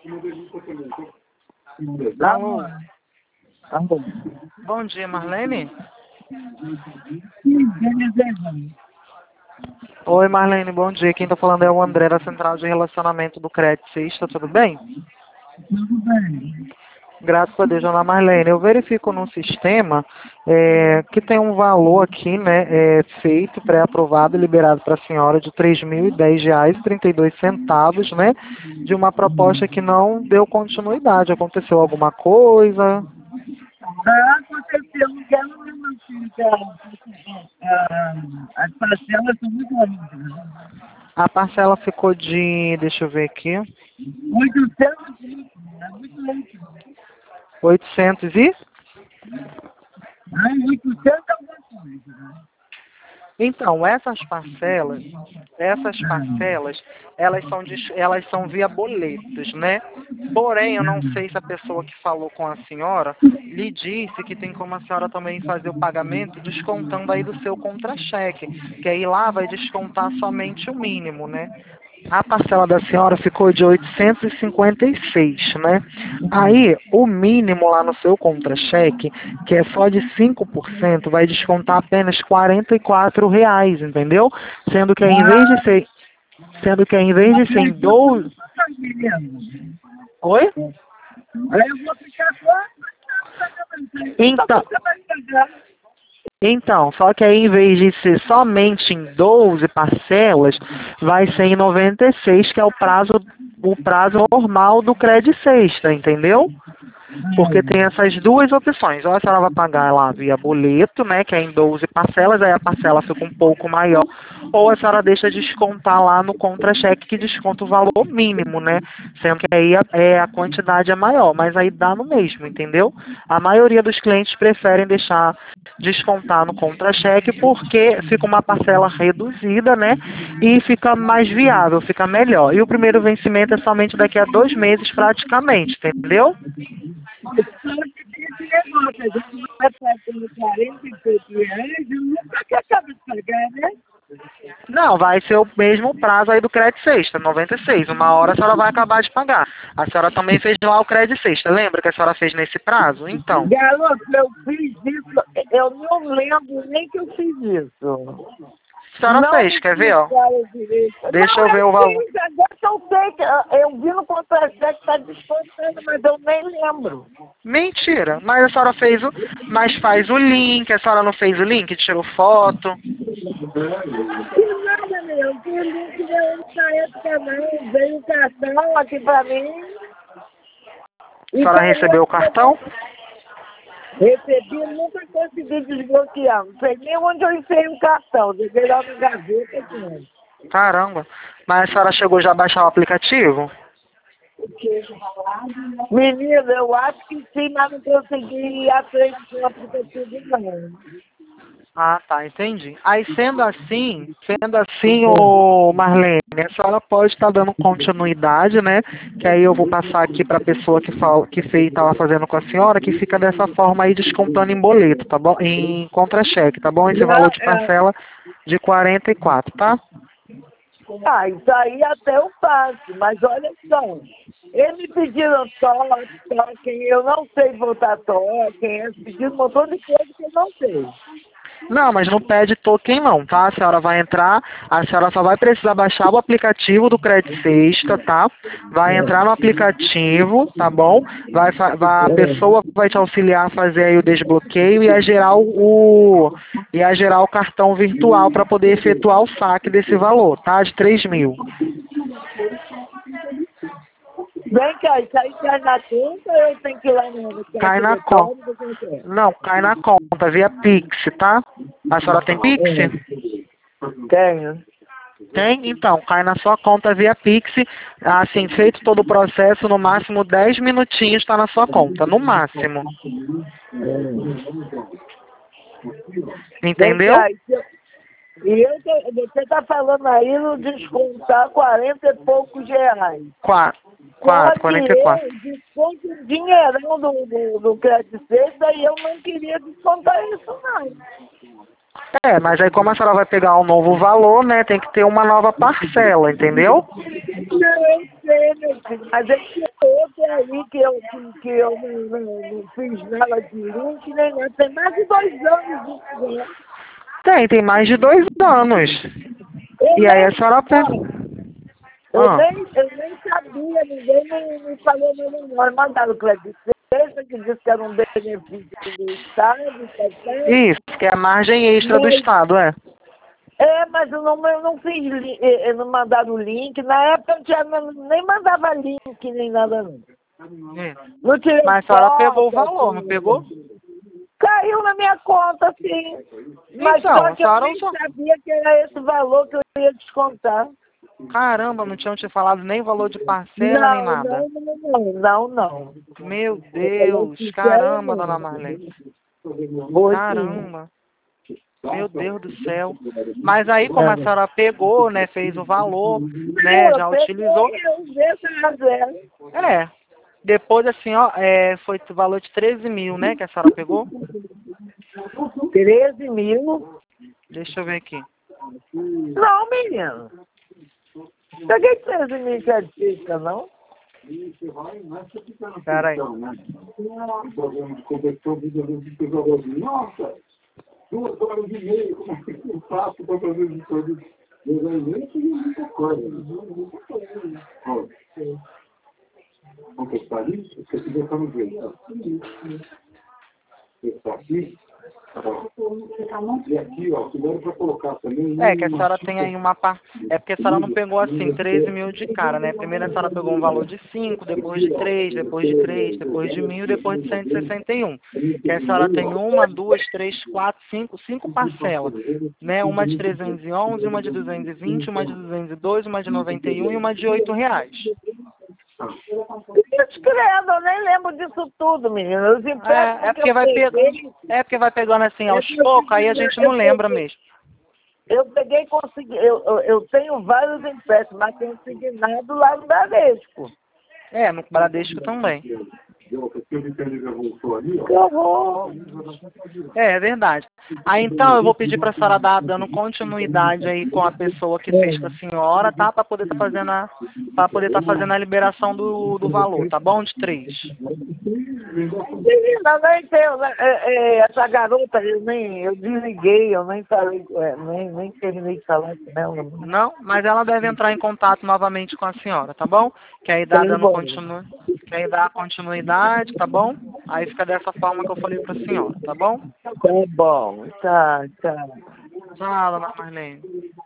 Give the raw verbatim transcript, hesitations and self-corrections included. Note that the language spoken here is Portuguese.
Alô? Alô? Bom dia, Marlene? Sim, beleza. Oi, Marlene, bom dia. Quem tá falando é o André, da Central de Relacionamento do Crédito Sexta, tudo bem? Tudo bem. Graças a Deus, dona Marlene. Eu verifico no sistema é, que tem um valor aqui, né, é, feito, pré-aprovado e liberado para a senhora de três mil e dez reais e trinta e dois centavos, né, de uma proposta que não deu continuidade. Aconteceu alguma coisa? Ah, aconteceu que ela não fica. Ah, as parcelas são muito longas. A parcela ficou de, deixa eu ver aqui, oitocentos litros, é muito leite. oitocentos e... Ah, oitocentos alguma coisa. Então, essas parcelas, essas parcelas, elas são, de- elas são via boletos, né? Porém, eu não sei se a pessoa que falou com a senhora lhe disse que tem como a senhora também fazer o pagamento descontando aí do seu contra-cheque, que aí lá vai descontar somente o mínimo, né? A parcela da senhora ficou de oitocentos e cinquenta e seis, né? Aí, o mínimo lá no seu contra-cheque, que é só de cinco por cento, vai descontar apenas quarenta e quatro reais, entendeu? Sendo que em vez de Ah, ser, sendo que em vez de ser em doze... Oi? Aí eu vou ficar quanto? Então, Você vai pegar. Então, só que aí em vez de ser somente em doze parcelas, vai ser em noventa e seis, que é o prazo, o prazo normal do Cred Sexta, entendeu? Porque tem essas duas opções. Ou a senhora vai pagar lá via boleto, né, que é em doze parcelas, aí a parcela fica um pouco maior, ou a senhora deixa descontar lá no contra-cheque, que desconta o valor mínimo, né, sendo que aí a, é, a quantidade é maior, mas aí dá no mesmo, entendeu? A maioria dos clientes preferem deixar descontar no contra-cheque porque fica uma parcela reduzida, né, e fica mais viável, fica melhor. E o primeiro vencimento é somente daqui a dois meses praticamente, entendeu? Só que tem esse negócio, a gente vai pagando quarenta e poucos reais e nunca que acaba de pagar, né? Não, vai ser o mesmo prazo aí do crédito sexta, noventa e seis. Uma hora a senhora vai acabar de pagar. A senhora também fez lá o crédito sexta. Lembra que a senhora fez nesse prazo? Então, Garoto, eu fiz isso, eu não lembro nem que eu fiz isso. a senhora Não me fez, quer ver, ó? explicaram direito. Deixa Não, eu ver eu o valor. fiz, agora que eu sei que eu, eu vi no contra-cheque que está descontando, mas eu nem lembro. Mentira, mas a senhora fez o. Mas faz o link, a senhora não fez o link, tirou foto. Que nada, meu, que link deu nessa época não, veio um cartão aqui pra mim A e senhora falou recebeu o que eu cartão? recebi, nunca consegui desbloquear, não sei nem onde eu enfiei o cartão, joguei lá no gaveta aqui. Caramba. Mas a senhora chegou já a baixar o aplicativo? Menina, eu acho que sim, mas não consegui ir à frente do aplicativo não. Ah, tá, entendi. Aí sendo assim, sendo assim, ô Marlene, a senhora pode estar dando continuidade, né? Que aí eu vou passar aqui para a pessoa que fala, que fez, estava fazendo com a senhora, que fica dessa forma aí descontando em boleto, tá bom? Em contra-cheque, tá bom? Esse valor Não, de é, parcela de quarenta e quatro, tá? ah, isso aí até eu faço, mas olha só, eles me pediram toque, token, eu não sei voltar token, eles pediram um montão de coisa que eu não sei. Não, mas não pede token não, tá? A senhora vai entrar, a senhora só vai precisar baixar o aplicativo do Credit Sexta, tá? Vai entrar no aplicativo, tá bom? Vai, fa- vai, a pessoa vai te auxiliar a fazer aí o desbloqueio e a gerar o, o- e a gerar o cartão virtual para poder efetuar o saque desse valor, tá? De três mil. Vem cá, isso aí cai na conta ou eu tenho que ir lá no no caixa Cai na conta. eletrônico? Como é que é? Não, cai na conta, via Pix, tá? A senhora tem Pix? É, tenho. Tem? Então, cai na sua conta via Pix. Assim, feito todo o processo, no máximo dez minutinhos está na sua conta. No máximo. Vem Entendeu? cá, e se eu- e eu tô- você está falando aí no descontar quarenta e poucos reais. Quatro. Só Quatro, que quarenta e quatro. eu desconto o dinheirão do, do, do crédito sexta e eu não queria descontar isso, não. É, mas aí como a senhora vai pegar um novo valor, né? Tem que ter uma nova parcela, entendeu? Não, eu sei, meu filho, mas esse aí que eu, que, que eu não, não, não fiz nada de link, nem nada. Tem mais de dois anos isso, né? Tem, tem mais de dois anos. Eu E aí nem, a senhora pega. eu, Ah, nem, eu nem sabia, ninguém me, me falou meu nome. Mandaram o crédito sexta, que disse que era um benefício do Estado, tá certo? isso, que é a margem extra do Mas, Estado, é. é, mas eu não, eu não fiz, li- eh, eh, não mandaram o link. Na época eu tinha, não- nem mandava link, nem nada não. Isso. Não tirei Mas a senhora pegou o foto, valor, não assim. pegou? Caiu na minha conta, sim. Mas Então, só a que eu senhora não nem só. sabia que era esse valor que eu ia descontar. Caramba, não tinham te falado nem valor de parcela, nem Não, nada. não, não, não, não, não. Meu Eu falei Deus, sincero, caramba, dona não. Marlene. Foi sim. Caramba, meu Deus do céu. Mas aí, como a senhora pegou, né, fez o valor, né, Não, eu já utilizou. peguei, eu usei essa razão. É, depois assim, ó, é, foi o valor de treze mil, né, que a senhora pegou. treze mil? Deixa eu ver aqui. Não, menino. Peguei treze mil de artista, não? Pera aí. Nossa, duas horas e meia, como é que eu faço para fazer isso tudo? Eu nem tinha muita coisa. Vamos testar ali? Você se deixar no jeito. Testar aqui. E aqui, ó, cuidado para colocar também. É, que a senhora tem aí uma parte. É porque a senhora não pegou assim treze mil de cara, né? Primeiro a senhora pegou um valor de cinco, depois de três, depois de três, depois de mil, depois de cento e sessenta e um. Que a senhora tem uma, duas, três, quatro, cinco, cinco parcelas, né? Uma de trezentos e onze, uma de duzentos e vinte, uma de duzentos e dois, uma de noventa e um e uma de oito reais. Deus credo, eu nem lembro disso tudo, menino. Os empréstimos É, é que porque eu vai pegando, peguei, é porque vai pegando assim aos eu poucos, aí a gente não peguei- lembra mesmo. eu peguei e consegui. Eu, eu, eu tenho vários empréstimos, mas tenho consignado lá no Bradesco. É, no Bradesco também. Eu vou. É, é verdade. Aí então eu vou pedir para a senhora dar dando continuidade aí com a pessoa que fez com a senhora, tá? Para poder estar fazendo a para poder estar fazendo a liberação do, do valor, tá bom? De três. Menina, nem tenho, né, é, é, essa garota, eu nem, eu desliguei, eu nem falei, é, nem, nem terminei de falar com ela. Não, mas ela deve entrar em contato novamente com a senhora, tá bom? Que aí dá Tá dando bom. continu... que aí dá continuidade, tá bom? Aí fica dessa forma que eu falei para a senhora, tá bom? Tá bom, tá, tá. Tchau, dona Marlene.